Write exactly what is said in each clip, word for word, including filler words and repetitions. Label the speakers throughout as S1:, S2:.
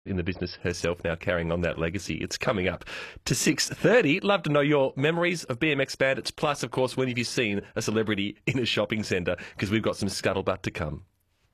S1: in the business herself now, carrying on that legacy. It's coming up to six thirty. Love to know your memories of B M X Bandits. Plus, of course, when have you seen a celebrity in a shopping centre? Because we've got some scuttlebutt to come.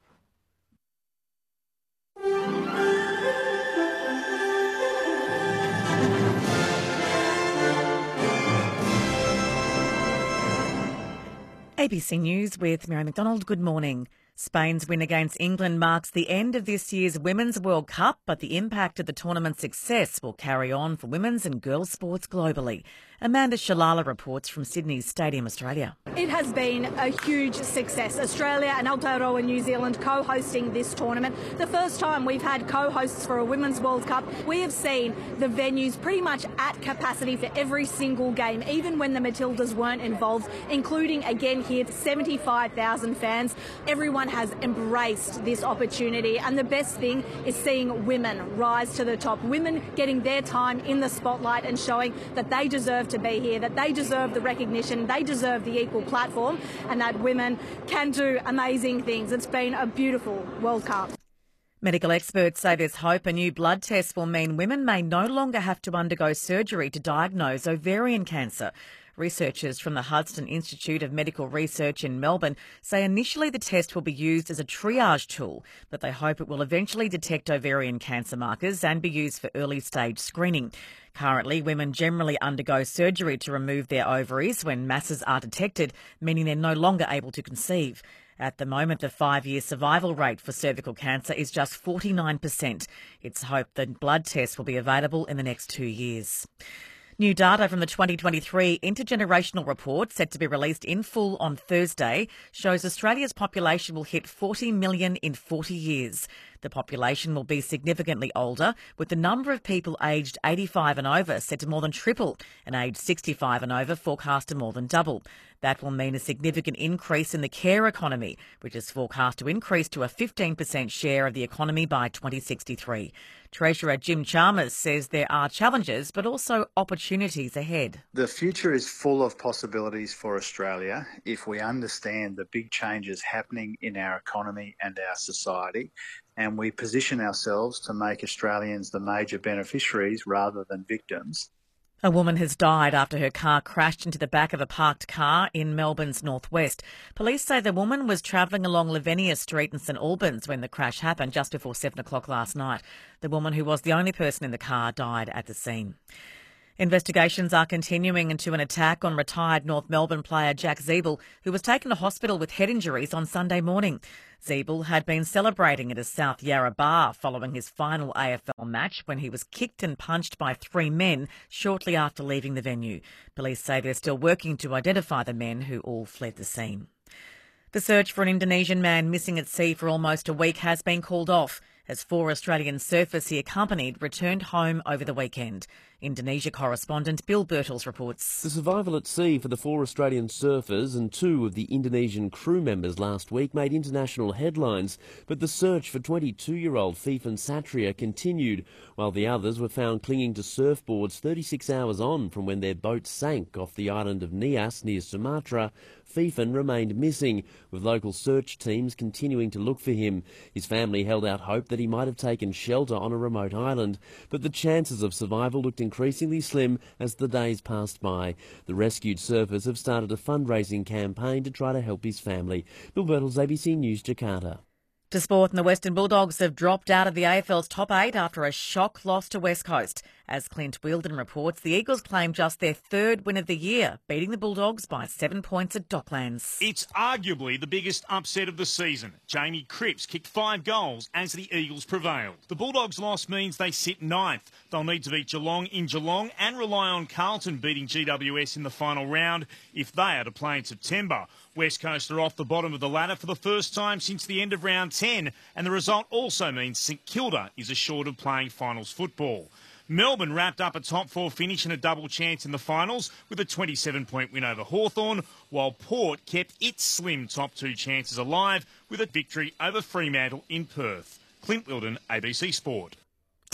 S2: A B C News with Mary McDonald. Good morning. Spain's win against England marks the end of this year's Women's World Cup, but the impact of the tournament's success will carry on for women's and girls' sports globally. Amanda Shalala reports from Sydney's Stadium Australia.
S3: It has been a huge success. Australia and Aotearoa New Zealand co-hosting this tournament. The first time we've had co-hosts for a Women's World Cup. We have seen the venues pretty much at capacity for every single game, even when the Matildas weren't involved, including again here seventy-five thousand fans. Everyone has embraced this opportunity, and the best thing is seeing women rise to the top. Women getting their time in the spotlight and showing that they deserve to be here, that they deserve the recognition, they deserve the equal platform, and that women can do amazing things. It's been a beautiful World Cup.
S2: Medical experts say there's hope a new blood test will mean women may no longer have to undergo surgery to diagnose ovarian cancer. Researchers from the Hudson Institute of Medical Research in Melbourne say initially the test will be used as a triage tool, but they hope it will eventually detect ovarian cancer markers and be used for early-stage screening. Currently, women generally undergo surgery to remove their ovaries when masses are detected, meaning they're no longer able to conceive. At the moment, the five-year survival rate for cervical cancer is just forty-nine percent. It's hoped the blood test will be available in the next two years. New data from the twenty twenty-three Intergenerational Report, set to be released in full on Thursday, shows Australia's population will hit forty million in forty years. The population will be significantly older, with the number of people aged eighty-five and over set to more than triple and aged sixty-five and over forecast to more than double. That will mean a significant increase in the care economy, which is forecast to increase to a fifteen percent share of the economy by twenty sixty-three. Treasurer Jim Chalmers says there are challenges but also opportunities ahead.
S4: The future is full of possibilities for Australia if we understand the big changes happening in our economy and our society, and we position ourselves to make Australians the major beneficiaries rather than victims.
S2: A woman has died after her car crashed into the back of a parked car in Melbourne's northwest. Police say the woman was travelling along Lavinia Street in St Albans when the crash happened just before seven o'clock last night. The woman, who was the only person in the car, died at the scene. Investigations are continuing into an attack on retired North Melbourne player Jack Ziebell, who was taken to hospital with head injuries on Sunday morning. Ziebell had been celebrating at a South Yarra bar following his final A F L match when he was kicked and punched by three men shortly after leaving the venue. Police say they're still working to identify the men who all fled the scene. The search for an Indonesian man missing at sea for almost a week has been called off, as four Australian surfers he accompanied returned home over the weekend. Indonesia correspondent Bill Birtles reports.
S5: The survival at sea for the four Australian surfers and two of the Indonesian crew members last week made international headlines, but the search for twenty-two-year-old Fifan Satria continued, while the others were found clinging to surfboards thirty-six hours on from when their boat sank off the island of Nias near Sumatra. Fifan remained missing, with local search teams continuing to look for him. His family held out hope that he might have taken shelter on a remote island, but the chances of survival looked increasingly slim as the days passed by. The rescued surfers have started a fundraising campaign to try to help his family. Bill Birtles, A B C News, Jakarta.
S2: To sport, and the Western Bulldogs have dropped out of the A F L's top eight after a shock loss to West Coast. As Clint Wheeldon reports, the Eagles claim just their third win of the year, beating the Bulldogs by seven points at Docklands.
S6: It's arguably the biggest upset of the season. Jamie Cripps kicked five goals as the Eagles prevailed. The Bulldogs' loss means they sit ninth. They'll need to beat Geelong in Geelong and rely on Carlton beating G W S in the final round if they are to play in September. West Coast are off the bottom of the ladder for the first time since the end of round ten, and the result also means St Kilda is assured of playing finals football. Melbourne wrapped up a top four finish and a double chance in the finals with a twenty-seven point win over Hawthorn, while Port kept its slim top two chances alive with a victory over Fremantle in Perth. Clint Wheeldon, A B C Sport.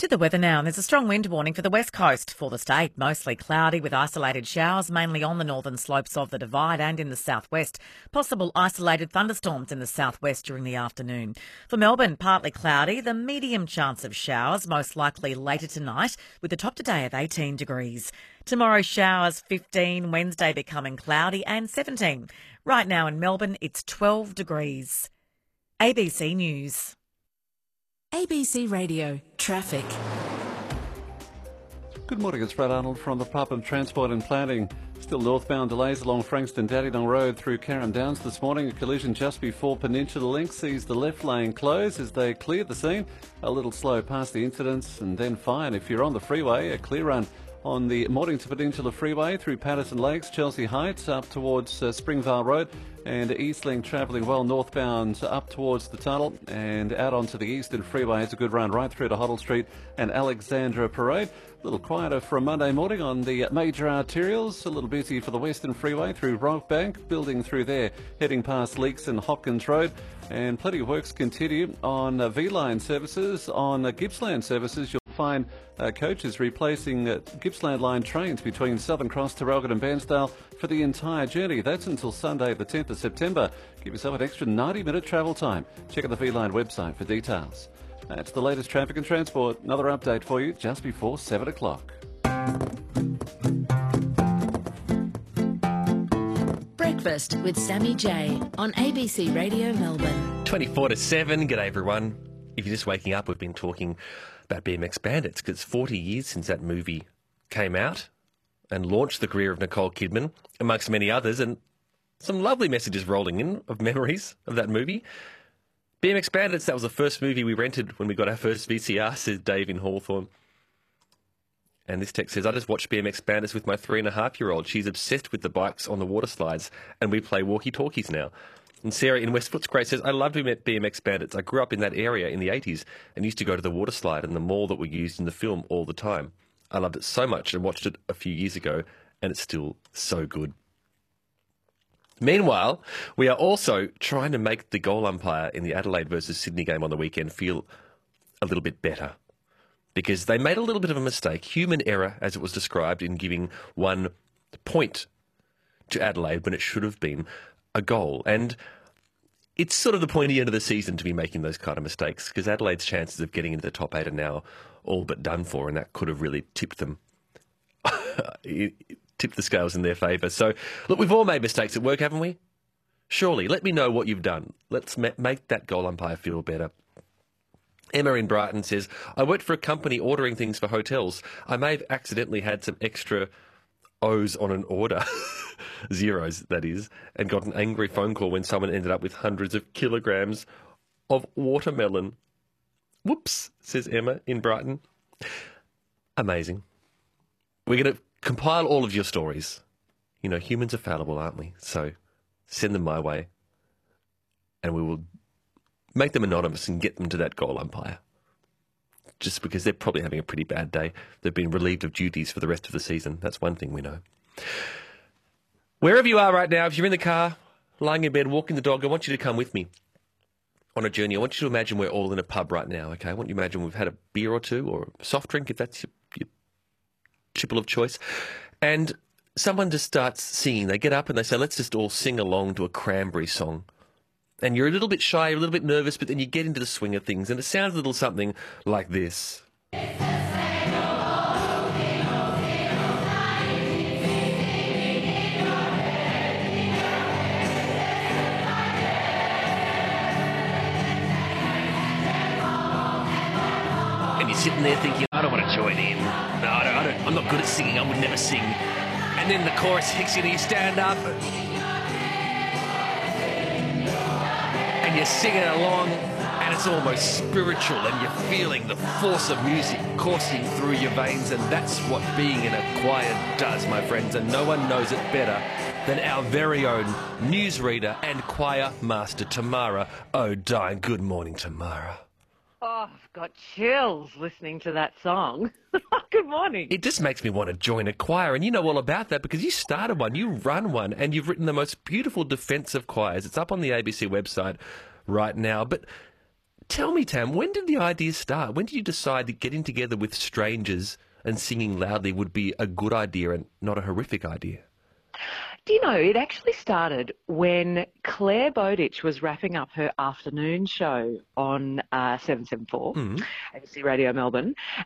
S2: To the weather now, and there's a strong wind warning for the west coast for the state. Mostly cloudy with isolated showers, mainly on the northern slopes of the Divide and in the southwest. Possible isolated thunderstorms in the southwest during the afternoon. For Melbourne, partly cloudy, the medium chance of showers, most likely later tonight, with a top today of eighteen degrees. Tomorrow, showers fifteen, Wednesday becoming cloudy and seventeen. Right now in Melbourne, it's twelve degrees. A B C News.
S7: A B C Radio Traffic.
S8: Good morning, it's Brad Arnold from the Department of Transport and Planning. Still northbound delays along Frankston-Dandenong Road through Carrum Downs this morning. A collision just before Peninsula Link sees the left lane close as they clear the scene. A little slow past the incidents and then fine. If you're on the freeway, a clear run on the Mornington Peninsula Freeway through Patterson Lakes, Chelsea Heights up towards uh, Springvale Road, and Eastlink travelling well northbound up towards the tunnel and out onto the Eastern Freeway. It's a good run right through to Hoddle Street and Alexandra Parade. A little quieter for a Monday morning on the major arterials. A little busy for the Western Freeway through Rockbank, building through there, heading past Leaks and Hopkins Road. And plenty of works continue on uh, V-Line services. On uh, Gippsland services, you'll find uh, coaches replacing uh, Gippsland Line trains between Southern Cross, Terrelgate and Bairnsdale for the entire journey. That's until Sunday the tenth of September. Give yourself an extra ninety minute travel time. Check out the V-Line website for details. That's the latest traffic and transport. Another update for you just before seven o'clock.
S7: Breakfast with Sammy J on A B C Radio Melbourne.
S1: twenty-four to seven. G'day, everyone. If you're just waking up, we've been talking about B M X Bandits because it's forty years since that movie came out and launched the career of Nicole Kidman, amongst many others, and some lovely messages rolling in of memories of that movie. B M X Bandits, that was the first movie we rented when we got our first V C R, says Dave in Hawthorne. And this text says, I just watched B M X Bandits with my three and a half year old. She's obsessed with the bikes on the water slides, and we play walkie-talkies now. And Sarah in West Footscray says, I loved B M X Bandits. I grew up in that area in the eighties and used to go to the water slide and the mall that we used in the film all the time. I loved it so much and watched it a few years ago, and it's still so good. Meanwhile, we are also trying to make the goal umpire in the Adelaide versus Sydney game on the weekend feel a little bit better, because they made a little bit of a mistake, human error as it was described, in giving one point to Adelaide when it should have been a goal. And it's sort of the pointy end of the season to be making those kind of mistakes, because Adelaide's chances of getting into the top eight are now all but done for, and that could have really tipped them, tipped the scales in their favour. So, look, we've all made mistakes at work, haven't we? Surely, let me know what you've done. Let's ma- make that goal umpire feel better. Emma in Brighton says, I worked for a company ordering things for hotels. I may have accidentally had some extra O's on an order, zeros that is, and got an angry phone call when someone ended up with hundreds of kilograms of watermelon. Whoops, says Emma in Brighton. Amazing. We're going to compile all of your stories. You know, humans are fallible, aren't we? So send them my way, and we will make them anonymous and get them to that goal umpire. Just because they're probably having a pretty bad day. They've been relieved of duties for the rest of the season. That's one thing we know. Wherever you are right now, if you're in the car, lying in bed, walking the dog, I want you to come with me on a journey. I want you to imagine we're all in a pub right now, okay? I want you to imagine we've had a beer or two or a soft drink, if that's your, your tipple of choice. And someone just starts singing. They get up and they say, let's just all sing along to a Cranberry song. And you're a little bit shy, a little bit nervous, but then you get into the swing of things, and it sounds a little something like this. And you're sitting there thinking, I don't want to join in. No, I don't, I don't, I'm not good at singing. I would never sing. And then the chorus hits you and you stand up. And you're singing along, and it's almost spiritual, and you're feeling the force of music coursing through your veins, and that's what being in a choir does, my friends, and no one knows it better than our very own newsreader and choir master, Tamara O'Dine. Good morning, Tamara.
S9: Oh, I've got chills listening to that song. Good morning.
S1: It just makes me want to join a choir, and you know all about that because you started one, you run one, and you've written the most beautiful defence of choirs. It's up on the A B C website right now. But Tell me, Tam, when did the idea start? When did you decide that getting together with strangers and singing loudly would be a good idea and not a horrific idea?
S9: Do you know, it actually started when Claire Bowditch was wrapping up her afternoon show on uh, seven seven four,
S1: Mm.
S9: A B C Radio Melbourne,